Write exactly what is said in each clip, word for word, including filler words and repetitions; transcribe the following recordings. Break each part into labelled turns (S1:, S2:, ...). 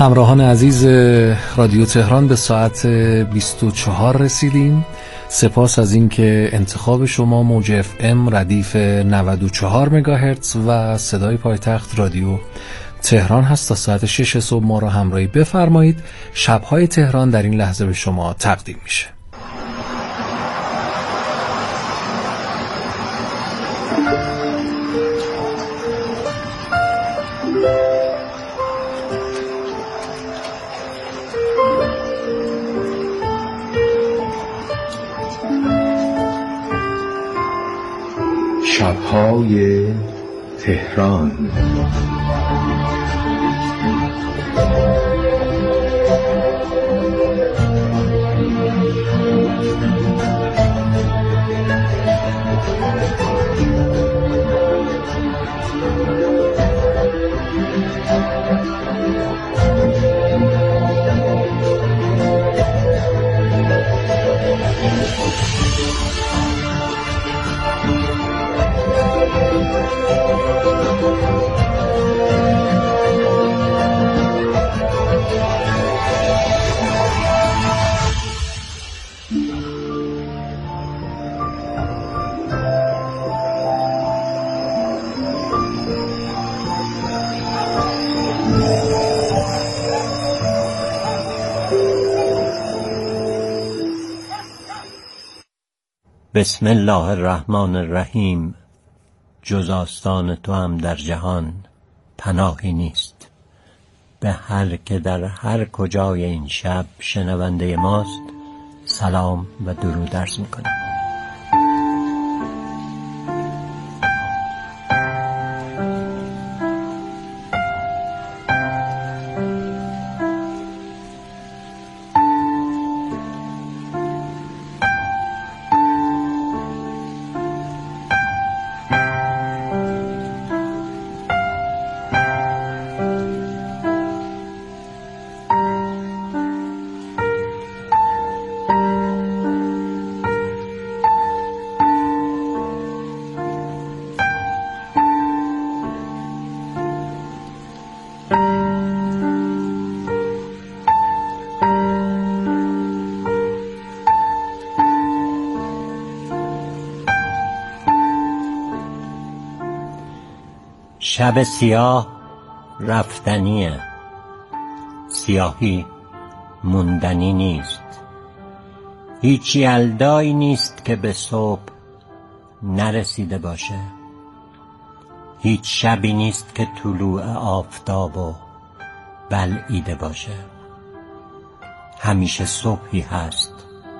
S1: همراهان عزیز رادیو تهران، به ساعت بیست و چهار رسیدیم. سپاس از اینکه انتخاب شما موج اف ام ردیف نود و چهار مگاهرتز و صدای پایتخت رادیو تهران هست. تا ساعت شش صبح ما را همراهی بفرمایید. شب‌های تهران در این لحظه به شما تقدیم میشه.
S2: شب‌های تهران.
S3: بسم الله الرحمن الرحیم. جز آستان تو هم در جهان پناهی نیست. به هر که در هر کجای این شب شنونده ماست سلام و درود عرض میکنم. شب سیاه رفتنیه، سیاهی موندنی نیست. هیچ یلدایی نیست که به صبح نرسیده باشه. هیچ شبی نیست که طلوع آفتاب و بلعیده باشه. همیشه صبحی هست،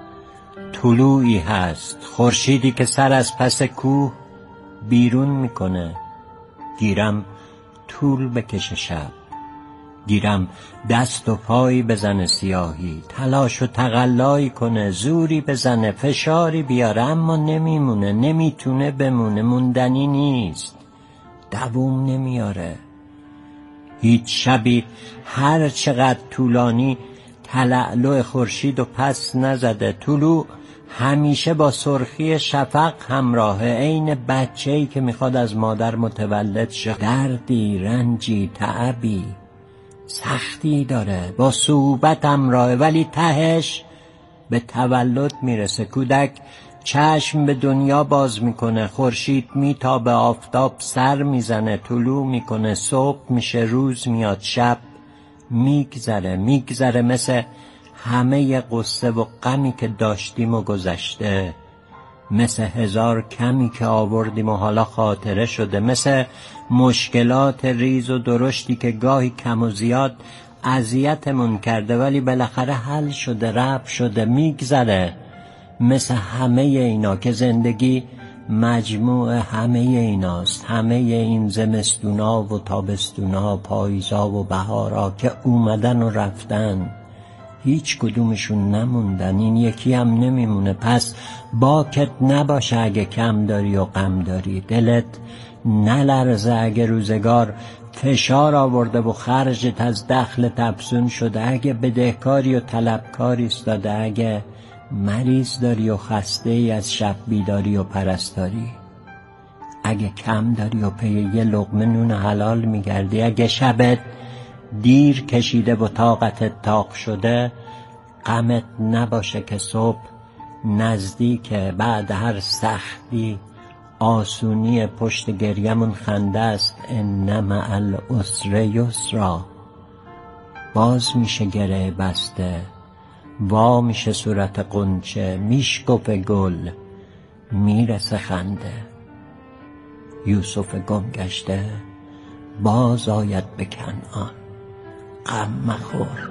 S3: طلوعی هست، خورشیدی که سر از پس کوه بیرون میکنه. گیرم طول بکشه شب، گیرم دست و پایی بزنه سیاهی، تلاش و تقلایی کنه، زوری بزنه، فشاری بیاره، اما نمیمونه، نمیتونه بمونه، موندنی نیست، دووم نمیاره. هیچ شبی هر چقدر طولانی تلألؤ خورشید و پس نزده. طلوع همیشه با سرخی شفق همراهه، عین بچه‌ای که میخواد از مادر متولد شه. دردی، رنجی، تعبی، سختی داره، با صعوبت همراهه، ولی تهش به تولد میرسه. کودک چشم به دنیا باز میکنه، خورشید میتابه، آفتاب سر میزنه، طلوع میکنه، صبح میشه، روز میاد، شب میگذره میگذره مثل همه قصه و غمی که داشتیم و گذشته، مثل هزار کمی که آوردیم و حالا خاطره شده، مثل مشکلات ریز و درشتی که گاهی کم و زیاد اذیتمون کرده ولی بالاخره حل شده، رفع شده، میگذره. مثل همه اینا که زندگی مجموع همه ایناست، همه این زمستونا و تابستونا، پاییزا و بهارا که اومدن و رفتن، هیچ کدومشون نموندن، این یکی هم نمیمونه. پس باکت نباشه اگه کم داری و غم داری، دلت نلرزه اگه روزگار فشار آورده و خرجت از دخلت افزون شده، اگه بدهکاری و طلبکاری استاده، اگه مریض داری و خسته ای از شب بیداری و پرستاری، اگه کم داری و پی یه لقمه نون حلال میگردی، اگه شبت دیر کشیده و طاقتت طاق شده، غمت نباشه که صبح نزدیکه. بعد هر سختی آسونی پشت گریمون خنده است. ان مع العسر یسرا. باز میشه گره بسته، وا میشه صورت غنچه، میشکفه گل، میرسه خنده. یوسف گم گشته باز آید به کنعان، غم مخور.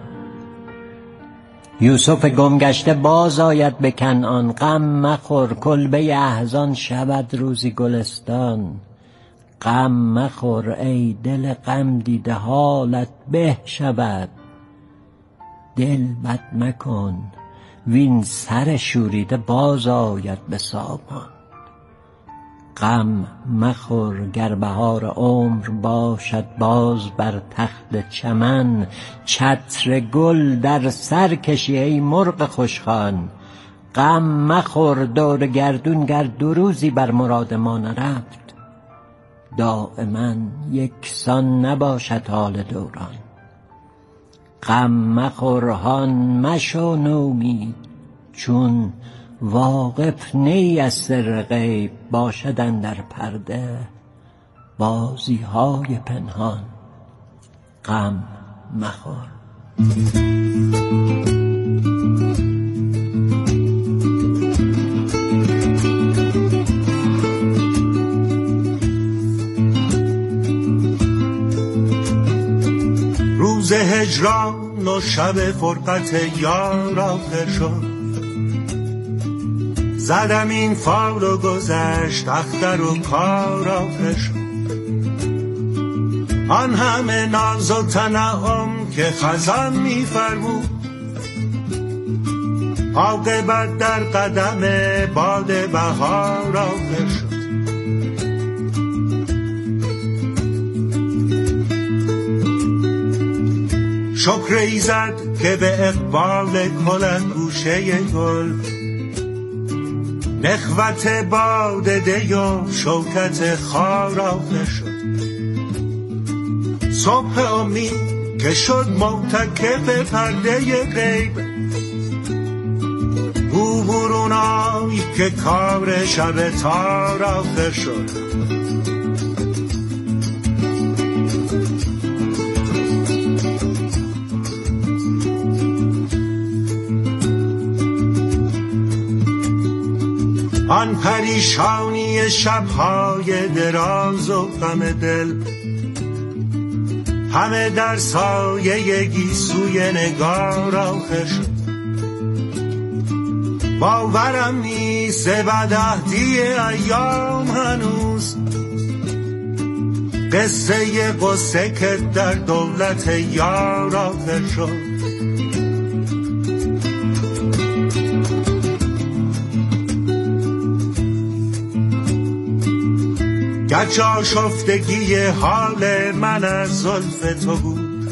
S3: یوسف گم گشته باز آید به کنعان، غم مخور. کلبه احزان شود روزی گلستان، غم مخور. ای دل غم دیده حالت به شود، دل بد مکن وین سر شوریده باز آید به سامان. غم مخور گر بهار عمر باشد باز بر تخت چمن، چتر گل در سر کشی ای مرغ خوشخوان. غم مخور دور گردون گر دو روزی بر مراد ما نرفت، دائما یکسان نباشد حال دوران. غم مخور هان مشو نومید، چون واقف نی از سر غیب باشد اندر پرده بازی های پنهان. غم مخور.
S4: روز هجران و شب فرقت یار آخر شد، زدم این فال و گذشت اختر و کار آخر شد. آن همه ناز و تنعم که خزان می‌فرمود، عاقبت در قدم باد بهار آخر شد. شکر ایزد که به اقبال کلن گوشه گل، نخوت باد دی و شوکت خار آخر شد. صبح امید که شد معتکف پرده غیب، او برونایی که کار شب تار آخر شد. آن پریشانی شبهای دراز و غم دل، همه در سایه گیسوی نگار آخر شد. باورم نیست بدعهدی ایام هنوز، قصه قصه که در دولت یار آخر شد. گرچ آشفتگی حال من از زلف تو بود،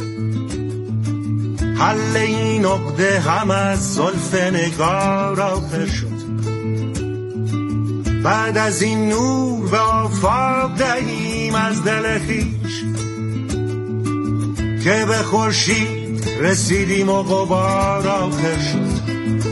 S4: حل این عقده هم از زلف نگار آخر شد. بعد از این نور به آفاق دهیم از دل خویش، که به خورشید رسیدیم و غبار آخر شد.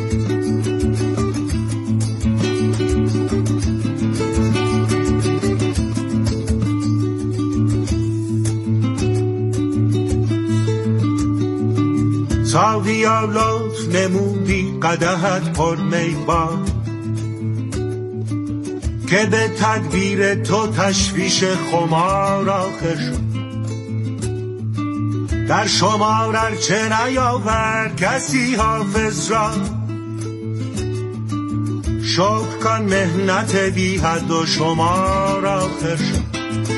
S4: ساقیا لطف نمودی قدحت پر می باد، که به تدبیر تو تشویش خمار آخر شد. در شمار ارچه نیاورد کسی حافظ را، شکر کن مهنت بی حد و شمار آخر شد.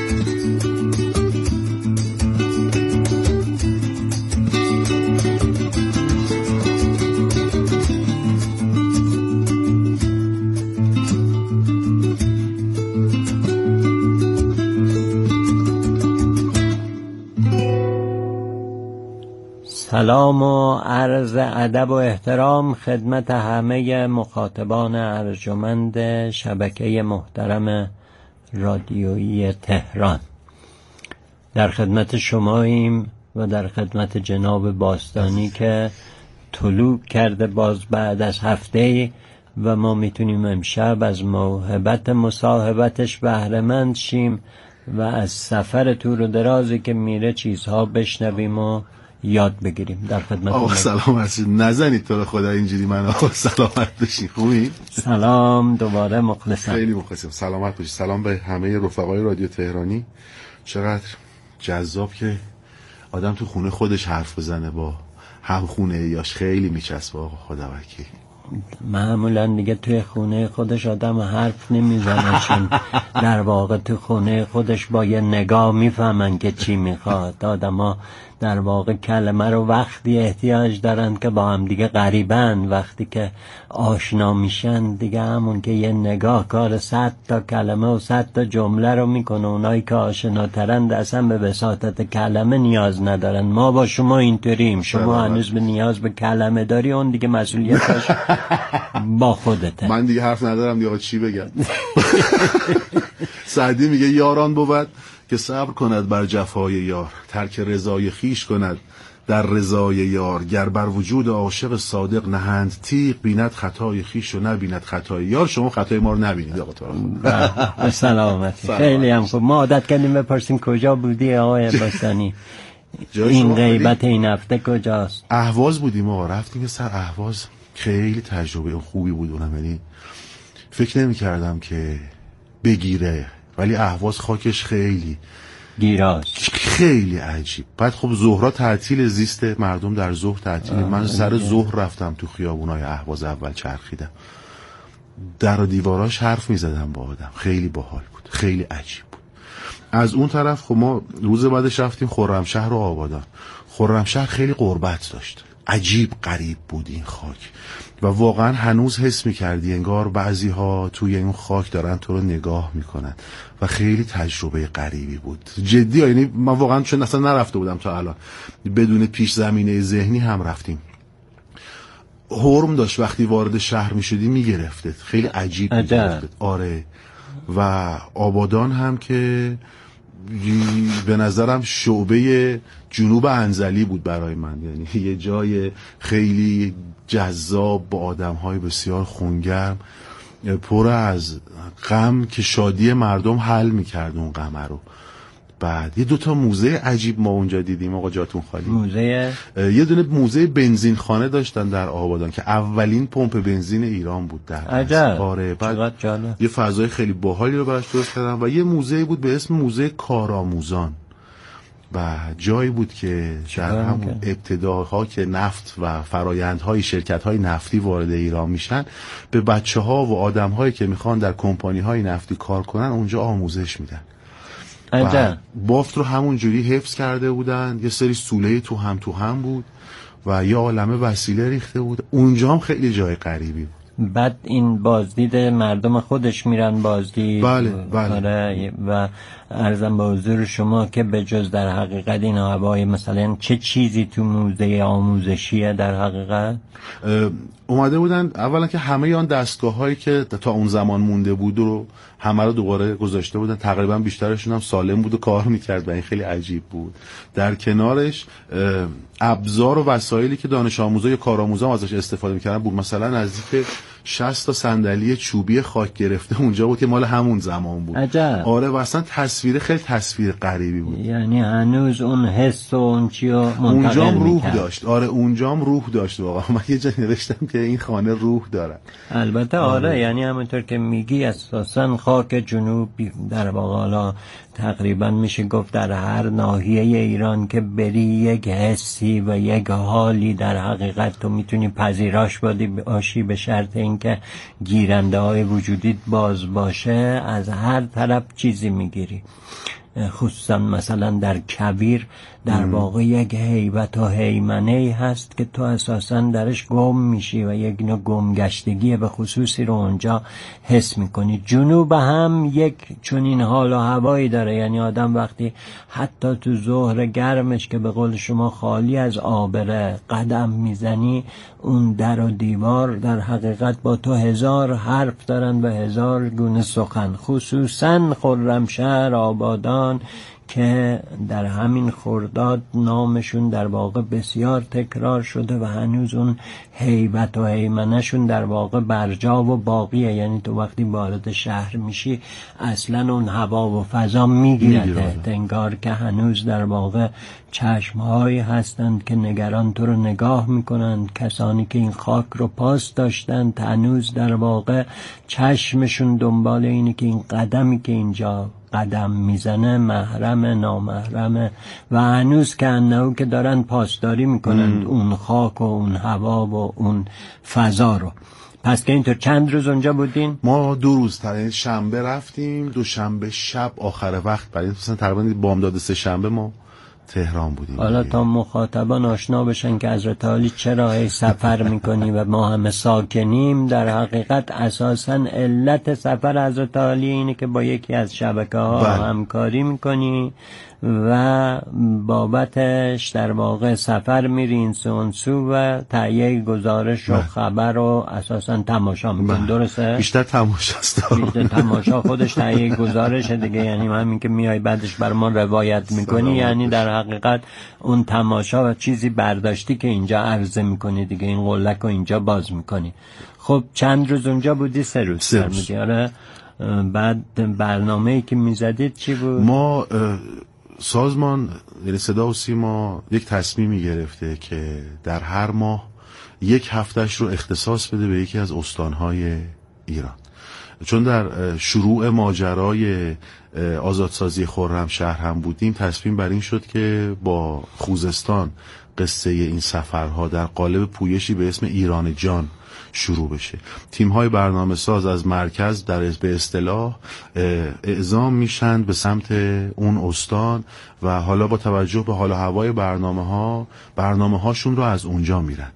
S3: سلام و عرض ادب و احترام خدمت همه مخاطبان ارجمند شبکه محترم رادیویی تهران. در خدمت شماییم و در خدمت جناب باستانی که طلوع کرده باز بعد از هفته و ما میتونیم امشب از موهبت مصاحبتش بهره‌مند شیم و از سفر تور و درازی که میره چیزها بشنویم و یاد بگیریم. در خدمت
S5: آقا سلامت نزنید تو رو خدا اینجوری من آقا سلامت باشین. خوبی؟
S3: سلام دوباره مخلصم.
S5: خیلی مخلصم. سلامت باشید. سلام به همه رفقای رادیو تهرانی. چقدر جذاب که آدم تو خونه خودش حرف بزنه با هم خونه یاش. خیلی میچسبه آقا خدا وکیل.
S3: معمولا دیگه توی خونه خودش آدم حرف نمیزنه چون در واقع تو خونه خودش با یه نگاه میفهمن که چی میخواد. آدم ها در واقع کلمه رو وقتی احتیاج دارن که با هم دیگه غریبن، وقتی که آشنا میشن دیگه همون که یه نگاه کار صد تا کلمه و صد تا جمله رو میکنه. اونایی که آشناترند اصلا به وساطت کلمه نیاز ندارن. ما با شما اینطوریم، شما هنوز به نیاز به کلمه داری، اون دیگه مسئولیتش با خودته.
S5: من دیگه حرف ندارم دیگه چی بگم. سعدی میگه یاران بود که صبر کند بر جفای یار، ترک رضای خیش کند در رضای یار. گر بر وجود عاشق صادق نهند تیغ، بیند خطای خیش و نبیند خطای یار. شما خطای ما رو نبینید آقا
S3: تو. سلامتی. خیلی هم خوب. ما عادت کردیم بپرسیم کجا بودی آقای باستانی؟ این غیبت این هفته کجاست؟
S5: اهواز بودیم آقا، رفتیم سر اهواز. خیلی تجربه خوبی بود اونم، یعنی فکر نمی کردم که بگیره، ولی اهواز خاکش خیلی
S3: گیراست،
S5: خیلی عجیب. بعد خب ظهرا تعطیل، زیست مردم در ظهر تعطیل. من سر ظهر رفتم تو خیابونای اهواز، اول چرخیدم در و دیواراش حرف می زدم با آدم. خیلی باحال بود، خیلی عجیب بود. از اون طرف خب ما روز بعدش رفتیم خرمشهر و آبادان. خرمشهر خیلی غربت داشت، عجیب غریب بود این خاک و واقعا هنوز حس می‌کردی انگار بعضی ها توی این خاک دارن تو رو نگاه میکنن و خیلی تجربه غریبی بود جدی. یعنی من واقعا چون اصلا نرفته بودم تا الان، بدون پیش زمینه ذهنی هم رفتیم. حرم داشت وقتی وارد شهر میشدی میگرفتت، خیلی عجیب میگرفتت. آره. و آبادان هم که به نظرم شعبه جنوب انزلی بود برای من، یعنی یه جای خیلی جذاب با آدم‌های بسیار خونگرم، پر از غم که شادی مردم حل می‌کرد اون غم رو. بعد یه دوتا موزه عجیب ما اونجا دیدیم آقا، جاتون خالی.
S3: موزه
S5: یه دونه موزه بنزین خانه داشتن در آبادان که اولین پمپ بنزین ایران بود در
S3: عجب.
S5: آره. بعد یه فضای خیلی باحالی رو براش درست کردن و یه موزه بود به اسم موزه کارآموزان و جایی بود که در همون ابتداها که نفت و فرایندهای شرکت‌های نفتی وارد ایران میشن، به بچه‌ها و آدم‌هایی که میخوان در کمپانی‌های نفتی کار کنن اونجا آموزش میدن. و بافت رو همون جوری حفظ کرده بودن، یه سری سوله تو هم تو هم بود و یه عالمه وسیله ریخته بود. اونجا هم خیلی جای غریبی بود.
S3: بعد این بازدید مردم خودش میرن بازدید.
S5: بله بله.
S3: و عرضم به حضور شما که به جز در حقیقت این هوای مثلا چه چیزی تو موزه آموزشیه در حقیقت؟
S5: اومده بودن اولا که همه آن دستگاه هایی که تا اون زمان مونده بود رو همه رو دوباره گذاشته بودن، تقریبا بیشترشون هم سالم بود و کار میکرد و این خیلی عجیب بود. در کنارش ابزار و وسایلی که دانش آموزا یا کارآموزا ازش استفاده میکردن بود. مثلا نزدیک شصت تا صندلی چوبی خاک گرفته اونجا بود که مال همون زمان بود.
S3: عجب.
S5: آره و اصلا تصویر خیلی تصویر غریبی بود.
S3: یعنی هنوز اون حس و اون چی رو منتقل
S5: اونجام روح
S3: میکرد.
S5: داشت. آره اونجام روح داشت واقعا. من یه جا نوشتم که این خانه روح داره.
S3: البته آره, آره. یعنی همونطور که میگی اساساً خاک جنوب در واقع حالا تقریبا میشه گفت در هر ناحیه ایران که بری یک حسی و یک حالی در حقیقت تو میتونی پذیراش باشی به شرط اینکه گیرنده های وجودیت باز باشه، از هر طرف چیزی میگیری. خصوصا مثلا در کویر در واقع یک هیبت و هیمنه‌ای هست که تو اساسا درش گم میشی و یک نوع گمگشتگی به خصوصی رو اونجا حس میکنی. جنوب هم یک چنین حال و هوایی داره، یعنی آدم وقتی حتی تو ظهر گرمش که به قول شما خالی از آبره قدم میزنی، اون در و دیوار در حقیقت با تو هزار حرف دارن و هزار گونه سخن. خصوصا خرمشهر، آبادان که در همین خرداد نامشون در واقع بسیار تکرار شده و هنوز اون هیبت و هیمنه‌شون در واقع برجا و باقیه. یعنی تو وقتی وارد شهر میشی اصلا اون هوا و فضا میگیرده، انگار که هنوز در واقع چشمهایی هستند که نگران تو رو نگاه میکنند. کسانی که این خاک رو پاس داشتند هنوز در واقع چشمشون دنبال اینه که این قدمی که اینجا قدم میزنه محرم نامحرمه و هنوز که انهو که دارن پاسداری میکنند اون خاک و اون هوا و اون فضا رو. پس که اینطور چند روز اونجا بودین؟
S5: ما دو روز تا شنبه رفتیم، دو شنبه شب آخر وقت برای مثلا تقریبا بامداد سه شنبه ما تهران بودیم.
S3: حالا تا مخاطبان آشنا بشن که حضرت عالی چرا هی سفر میکنی و ما همه ساکنیم، در حقیقت اساساً علت سفر حضرت عالی اینه که با یکی از شبکه ها بله. همکاری میکنی و بابتش در واقع سفر میری این سو سو و تهیه گزارش و خبر رو اساساً تماشا میکنی. درسته؟
S5: بیشتر تماشاست.
S3: بیشتر تماشا خودش تهیه گزارش دیگه، یعنی همین که میای بعدش بر ما روایت میکنی، یعنی در حقیقت اون تماشا و چیزی برداشتی که اینجا عرضه میکنی دیگه، این قلک رو اینجا باز میکنی. خب چند روز اونجا بودی؟ سه روز.
S5: سه روز.
S3: آره. بعد برنامه‌ای که میزدید چی بود؟
S5: ما سازمان یعنی صدا و سیما یک تصمیمی گرفته که در هر ماه یک هفتهش رو اختصاص بده به یکی از استانهای ایران، چون در شروع ماجرای آزادسازی خرمشهر هم بودیم. تصمیم بر این شد که با خوزستان قصه این سفرها در قالب پویشی به اسم ایران جان شروع بشه. تیم‌های برنامه ساز از مرکز در به اصطلاح اعزام میشن به سمت اون استان و حالا با توجه به حال و هوای برنامه‌ها برنامه‌هاشون رو از اونجا میرن.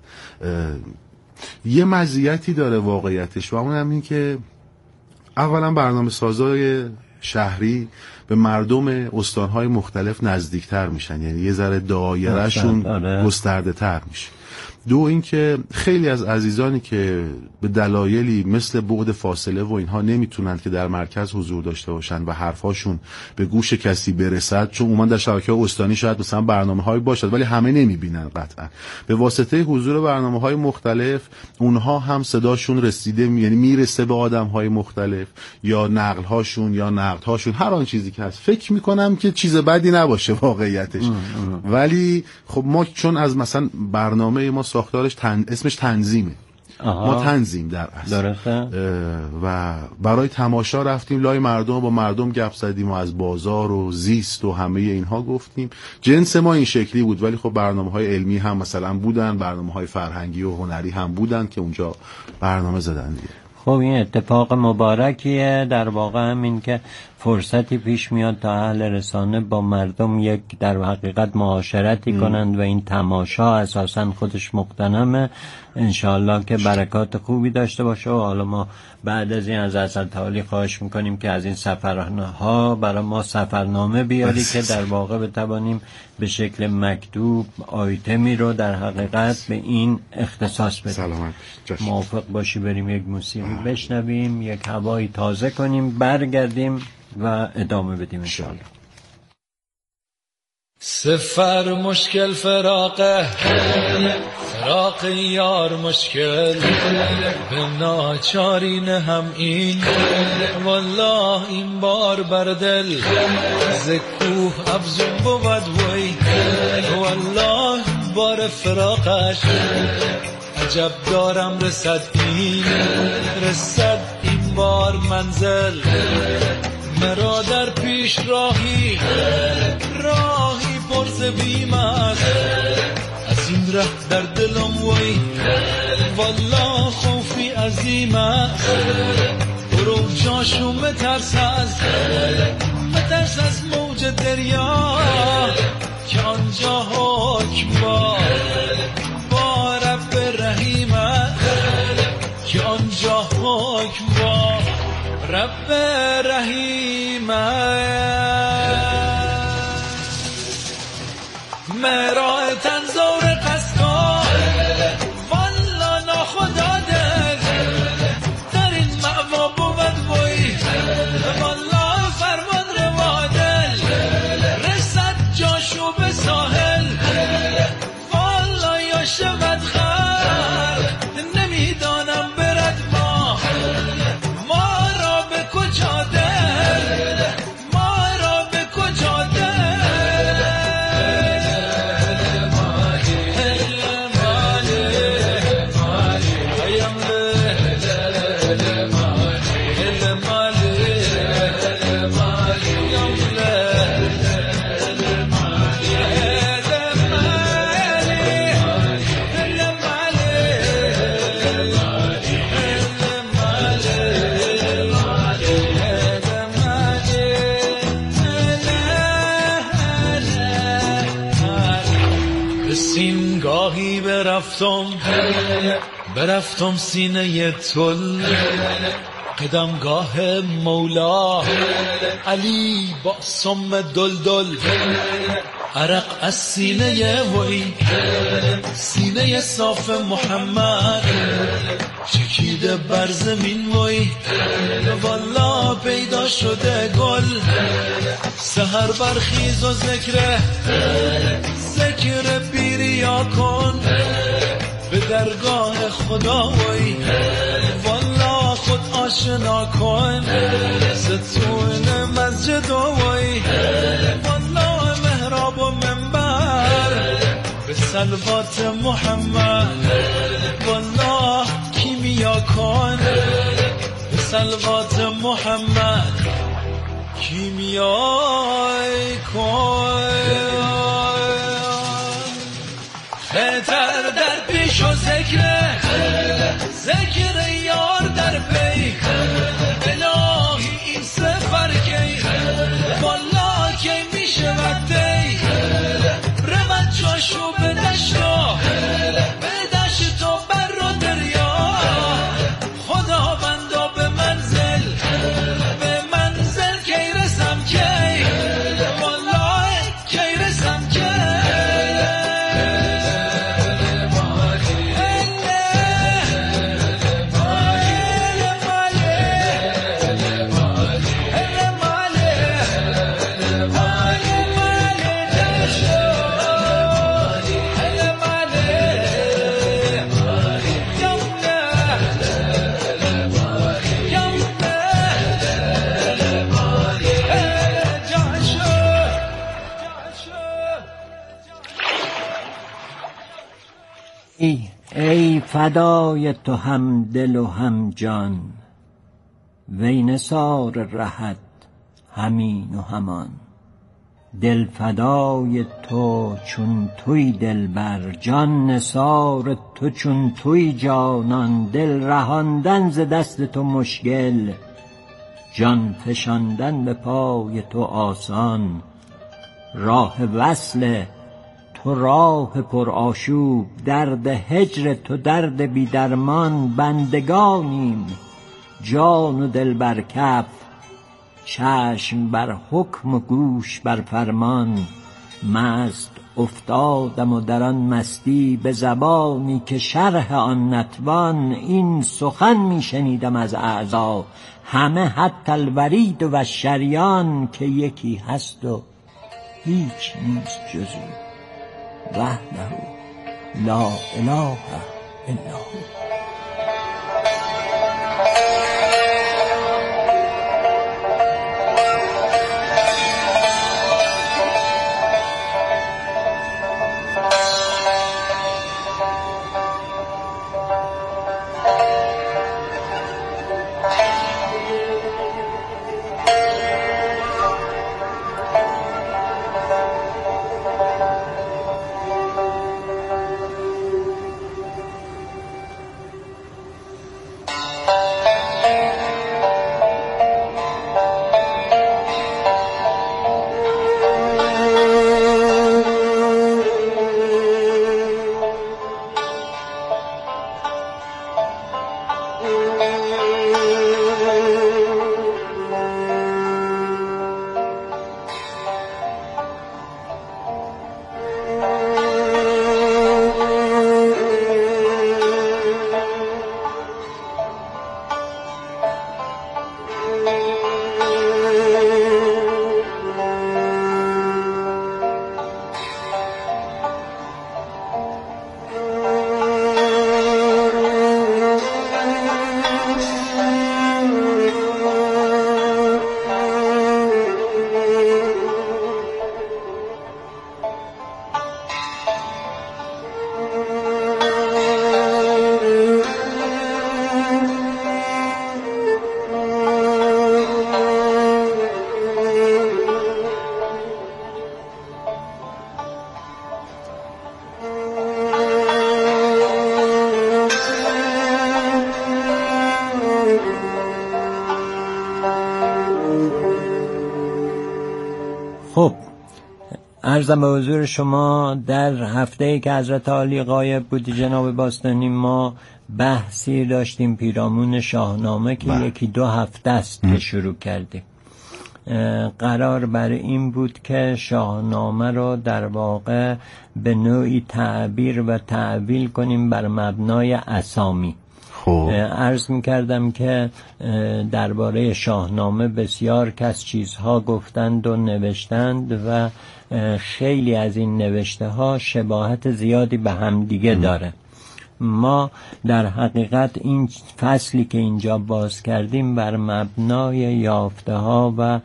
S5: یه مزیتی داره واقعیتش و اون هم این که اولا برنامه سازای شهری به مردم استان‌های مختلف نزدیکتر میشن، یعنی یه ذره دایره‌شون گسترده تر میشه. دو اینکه خیلی از عزیزانی که به دلایلی مثل بعد فاصله و اینها نمیتونن که در مرکز حضور داشته باشن و حرفاشون به گوش کسی برسد، چون عموما در شبکه‌های استانی شاید مثلا برنامه‌هایی باشد ولی همه نمیبینن، قطعا به واسطه حضور برنامه‌های مختلف اونها هم صداشون رسیده، یعنی میرسه به آدم‌های مختلف یا نقل‌هاشون یا نقدهاشون، هر آن چیزی که هست. فکر می‌کنم که چیز بدی نباشه واقعیتش. ام ام. ولی خب ما چون از مثلا برنامه ما ساختارش تن... اسمش تنظیمه. آها. ما تنظیم در اصل و برای تماشا رفتیم لای مردم، با مردم گپ زدیم و از بازار و زیست و همه اینها گفتیم. جنس ما این شکلی بود، ولی خب برنامه‌های علمی هم مثلا بودن، برنامه‌های فرهنگی و هنری هم بودن که اونجا برنامه زدن دیگه.
S3: خب این اتفاق مبارکیه، در واقع همین که فرصتی پیش میاد تا اهل رسانه با مردم یک در حقیقت معاشرتی م. کنند و این تماشا اساساً خودش مقتنمه. انشاءالله که برکات خوبی داشته باشه و حالا ما بعد از این از حضرت عالی خواهش میکنیم که از این سفرها برای ما سفرنامه بیاری که در واقع بتوانیم به شکل مکتوب آیتمی رو در حقیقت به این اختصاص بدیم.
S5: سلامت.
S3: موافق باشی بریم یک موسیقی بشنویم، یک هوایی تازه کنیم، برگردیم و ادامه بدیم انشاءالله.
S6: سفر مشکل فراقه فراق یار مشکل به ناچارین هم این والله این بار بردل زکوه افزون بود وی والله بار فراقش عجب دارم رسد این رسد این بار منزل مرا در پیش راهی راهی پرس بیم است از این ره در دلم وی والله خوفی عظیم است برو جاشو مترس از مترس از موج دریا که آنجا حکم با با رب رحیم است که آنجا حکم با رب رحیم مرا تنزور قصدا والا ناخدا در در این معوا بود وی والا فرمان روا دل برفتم برفتم سینه تل قدمگاه مولا علی با سم دل دل عرق از سینه وی سینه صاف محمد چکیده بر زمین وی والا پیدا شده گل سحر برخیز و ذکر ذکر بیریا کن به درگاه خدا وی والا خود آشنا کن ستون مسجد وی والا محراب و منبر به صلوات محمد والا کیمیا کن به صلوات محمد کیمیا کن خطر در پیش و ذکر ذکر یار در پی الهی این سفر کی والا کی میشه وقتی رمت جاشو به دشتا به دشت و بر و دریا خدا بندا به منزل به منزل کی رسم کی والا کی رسم کی
S3: ای ای فدای تو هم دل و هم جان وی نثار رهت همین و همان دل فدای تو چون توی دلبر جان نثار تو چون توی جانان دل رهاندن ز دست تو مشکل جان فشاندن به پای تو آسان راه وصل تو راه پر آشوب درد هجر تو درد بی درمان بندگانیم جان و دل بر کف چشم بر حکم و گوش بر فرمان مست افتادم و در آن مستی به زبانی که شرح آن نتوان این سخن می شنیدم از اعضا همه حتی الورید و الشریان که یکی هست و هیچ نیست جز او وحده لا اله الا هو. عرضم به حضور شما در هفته‌ای که حضرت عالی غایب بود جناب باستانی ما بحثی داشتیم پیرامون شاهنامه که
S5: بله.
S3: یکی دو هفته است که شروع کردیم. قرار بر این بود که شاهنامه رو در واقع به نوعی تعبیر و تعویل کنیم بر مبنای اسامی.
S5: خب
S3: عرض می‌کردم که درباره شاهنامه بسیار کس چیزها گفتند و نوشتند و خیلی از این نوشته ها شباهت زیادی به هم دیگه داره. ما در حقیقت این فصلی که اینجا باز کردیم بر مبنای یافته ها و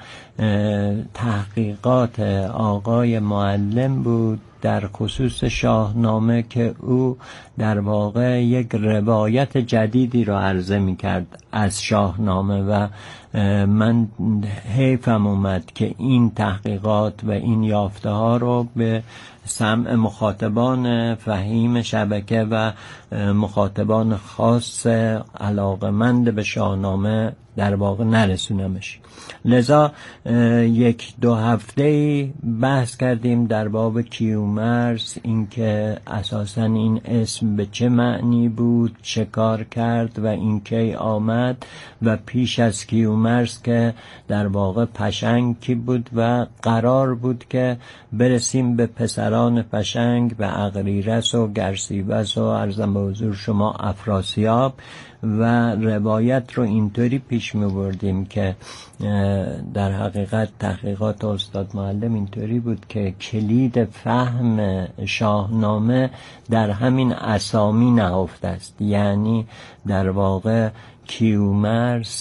S3: تحقیقات آقای معلم بود در خصوص شاهنامه که او در واقع یک روایت جدیدی را عرضه می کرد از شاهنامه و من حیفم اومد که این تحقیقات و این یافته ها رو به سمع مخاطبان فهیم شبکه و مخاطبان خاص علاقمند به شاهنامه در واقع نرسونمش. لذا یک دو هفته بحث کردیم در باب کیومرث، اینکه اساساً این اسم به چه معنی بود، چه کار کرد و این کی آمد و پیش از کیومرث که در واقع پشنگ کی بود و قرار بود که برسیم به پسران پشنگ، به اغریرث و گرسیوس و عرضم به حضور شما افراسیاب و روایت رو اینطوری پیش می‌بردیم که در حقیقت تحقیقات استاد معلم اینطوری بود که کلید فهم شاهنامه در همین اسامی نهفته است. یعنی در واقع کیومرث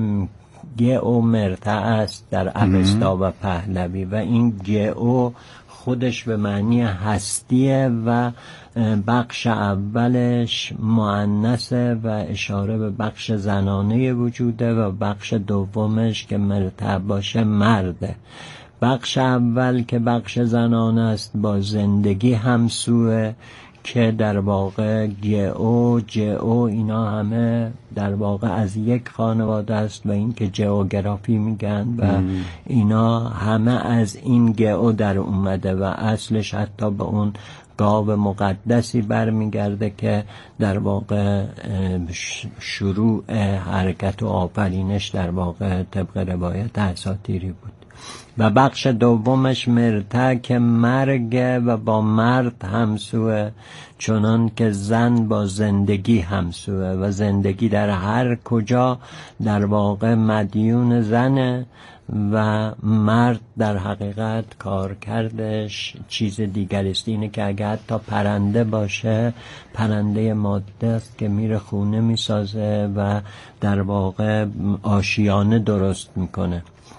S3: گئو مرتع است در اوستا و پهلوی و این گئو خودش به معنی هستیه و بخش اولش مؤنثه و اشاره به بخش زنانه وجوده و بخش دومش که مرتع باشه مرده. بخش اول که بخش زنانه است با زندگی همسوه که در واقع گئو جئو اینا همه در واقع از یک خانواده است و این که جئوگرافی میگن و اینا همه از این گئو در اومده و اصلش حتی به اون گاو مقدسی برمیگرده که در واقع شروع حرکت و آفرینش در واقع طبق روایت اساطیری بود. و بخش دومش مرتع که مرگ و با مرد همسوه، چنان که زن با زندگی همسوه و زندگی در هر کجا در واقع مدیون زنه و مرد در حقیقت کار کردش چیز دیگری است. اینه که اگه حتی پرنده باشه، پرنده ماده است که میره خونه میسازه و در واقع آشیانه درست میکنه.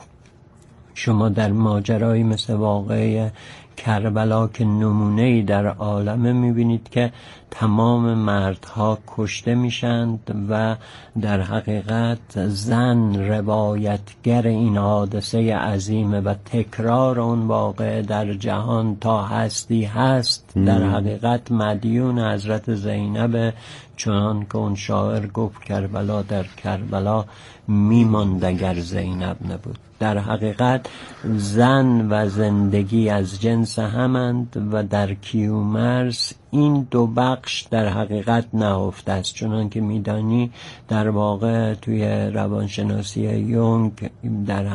S3: شما در ماجرایی مثل واقعه کربلا که نمونه‌ای در عالمه میبینید که تمام مردها کشته میشند و در حقیقت زن روایتگر این حادثه عظیمه و تکرار اون واقعه در جهان تا هستی هست در حقیقت مدیون حضرت زینب، چنان که اون شاعر گفت کربلا در کربلا میماند اگر زینب نبود. در حقیقت زن و زندگی از جنس همند و در کیومرث این دو بخش در حقیقت نهفته است. چنان که میدانی در واقع توی روانشناسی یونگ در